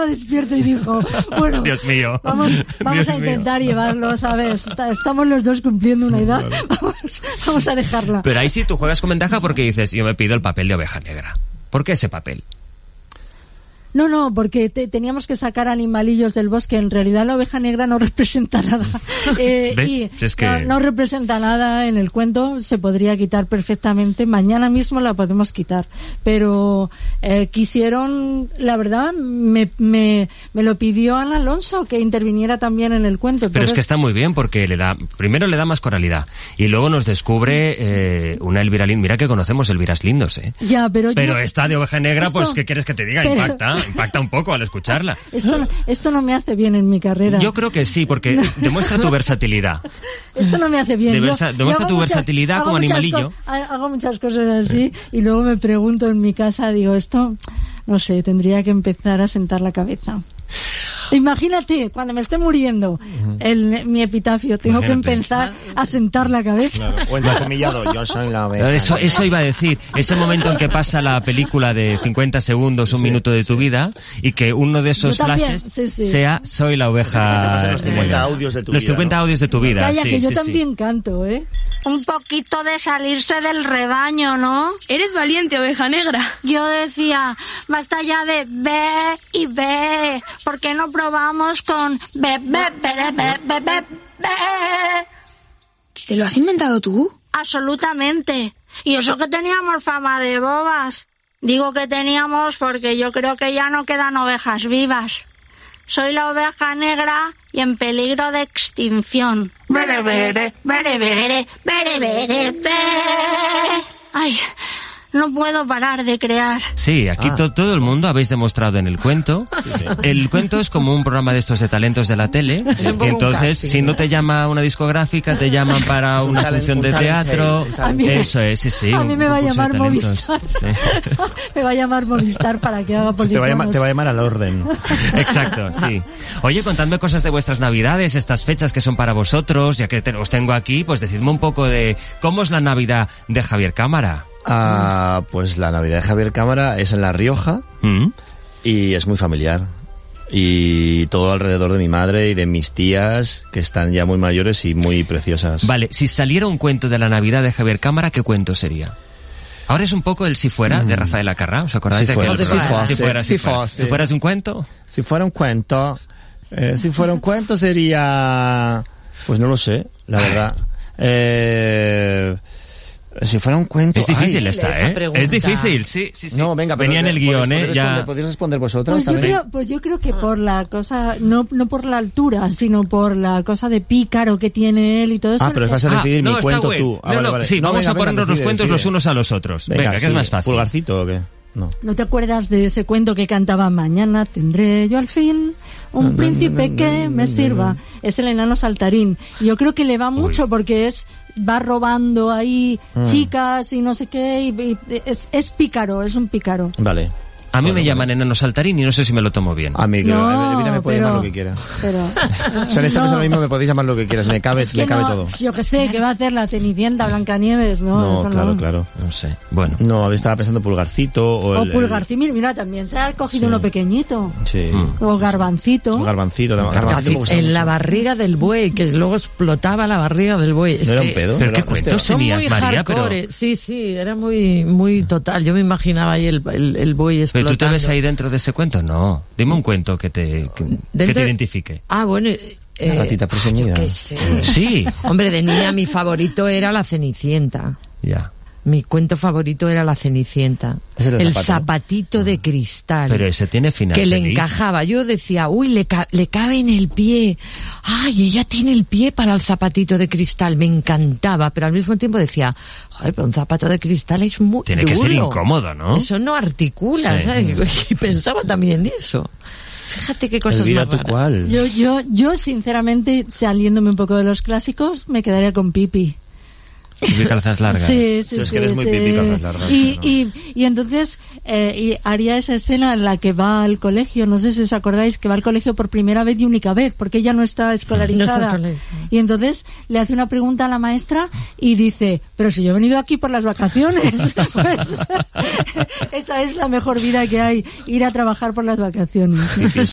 despierto y dijo, bueno, Dios mío. Vamos a intentar llevarlo, ¿sabes? Estamos los dos cumpliendo una edad, vamos a dejarla. Pero ahí sí tú juegas con ventaja porque dices, yo me pido el papel de oveja negra. ¿Por qué ese papel? No, porque teníamos que sacar animalillos del bosque. En realidad la oveja negra no representa nada. ¿Ves? Y Es que... no representa nada en el cuento, se podría quitar perfectamente. Mañana mismo la podemos quitar. Pero quisieron, la verdad, me lo pidió Ana Alonso, que interviniera también en el cuento. Pero es que está muy bien porque primero le da más coralidad y luego nos descubre una Elvira Lindo. Mira que conocemos Elviras lindos, ¿eh? Ya, pero esta de oveja negra, pues, ¿qué quieres que te diga? Impacta un poco al escucharla. Esto no me hace bien en mi carrera. Yo creo que sí, porque demuestra tu versatilidad. Esto no me hace bien. Demuestra tu versatilidad como animalillo. Hago muchas cosas así y luego me pregunto en mi casa, digo, esto, no sé, tendría que empezar a sentar la cabeza. Imagínate, cuando me esté muriendo mi epitafio, tengo que empezar a sentar la cabeza. Claro. O entrecomillado, yo soy la oveja. Eso iba a decir, ese momento en que pasa la película de 50 segundos, un minuto de tu vida, y que uno de esos flashes sea, soy la oveja. Los 50 audios de tu vida. Los 50 audios de tu vida. Calla, que yo también canto, ¿eh? Un poquito de salirse del rebaño, ¿no? Eres valiente, oveja negra. Yo decía, basta ya de ve y ve, ¿por qué no probamos con be? ¿Te lo has inventado tú? Absolutamente. Y eso que teníamos fama de bobas. Digo que teníamos porque yo creo que ya no quedan ovejas vivas. Soy la oveja negra y en peligro de extinción. Bere, bere, bere, bere, bere, bere, bere. Ay, no puedo parar de crear. Sí, aquí todo el mundo habéis demostrado en el cuento. Sí. El cuento es como un programa de estos de talentos de la tele. Y entonces, si no te llama una discográfica, te llaman para una función de teatro. Eso es, sí. A mí me va a llamar Movistar. Sí. Me va a llamar Movistar para que haga políticos. Te va a llamar al orden. Exacto, sí. Oye, contadme cosas de vuestras navidades, estas fechas que son para vosotros, ya que os tengo aquí, pues decidme un poco de cómo es la Navidad de Javier Cámara. Pues la Navidad de Javier Cámara es en La Rioja y es muy familiar. Y todo alrededor de mi madre y de mis tías, que están ya muy mayores y muy preciosas. Vale, si saliera un cuento de la Navidad de Javier Cámara, ¿qué cuento sería? Ahora es un poco el Si Fuera, de Rafael Acarrá. ¿Os acordáis de aquel? Si fueras un cuento. Si fuera un cuento, sería... Pues no lo sé, la verdad. Si fuera un cuento... Es difícil esta pregunta. Es difícil, sí. No, venga, venía en el guión, ya... ¿Podéis responder vosotros también? Pues yo creo que por la cosa, no por la altura, sino por la cosa de pícaro que tiene él y todo eso. Pero vas a decidir mi cuento bueno. tú. Vale. Sí, vamos a ponernos los cuentos los unos a los otros. Venga, que es más fácil. ¿Pulgarcito o qué? ¿No te acuerdas de ese cuento que cantaba mañana tendré yo al fin un príncipe que me sirva? Es el enano saltarín. Yo creo que le va mucho porque va robando ahí chicas y no sé qué, y es pícaro, es un pícaro. Vale. A mí me llaman enano saltarín y no sé si me lo tomo bien. A mí, Elvira me puede llamar lo que quiera. O sea, en esta mesa mismo me podéis llamar lo que quieras, me cabe todo. Yo que sé, que va a hacer la Cenicienta, Blancanieves, ¿no? No, claro. No sé, bueno. No, estaba pensando Pulgarcito o Pulgarcito, mira, también se ha cogido uno pequeñito. Sí. O Garbancito. Garbancito. En la barriga del buey, que luego explotaba la barriga del buey. ¿No era un pedo? ¿Pero qué cuentos tenías, María? Sí, era muy total. Yo me imaginaba ahí el buey explotando. ¿Pero tú te ves ahí dentro de ese cuento? No. Dime un cuento que te identifique. Bueno... La gatita preseñida. ¿Qué sé? Sí. Hombre, de niña mi favorito era la Cenicienta. Ya. Mi cuento favorito era la Cenicienta. El zapatito de cristal. Pero ese tiene final que feliz. Le encajaba. Yo decía, le cabe en el pie. Ay, ella tiene el pie para el zapatito de cristal. Me encantaba, pero al mismo tiempo decía, joder, pero un zapato de cristal es muy Tiene duro. Que ser incómodo, ¿no? Eso no articula, ¿sabes? Y pensaba también eso. Fíjate qué cosas Elvira, más raras. ¿tú cuál? Yo sinceramente, saliéndome un poco de los clásicos, me quedaría con Pipi. Pipi calzas largas. Sí. Es que eres muy Pipi calzas largas. Y entonces haría esa escena en la que va al colegio, no sé si os acordáis, que va al colegio por primera vez y única vez, porque ella no está escolarizada. Y entonces le hace una pregunta a la maestra y dice, pero si yo he venido aquí por las vacaciones. Pues, esa es la mejor vida que hay, ir a trabajar por las vacaciones.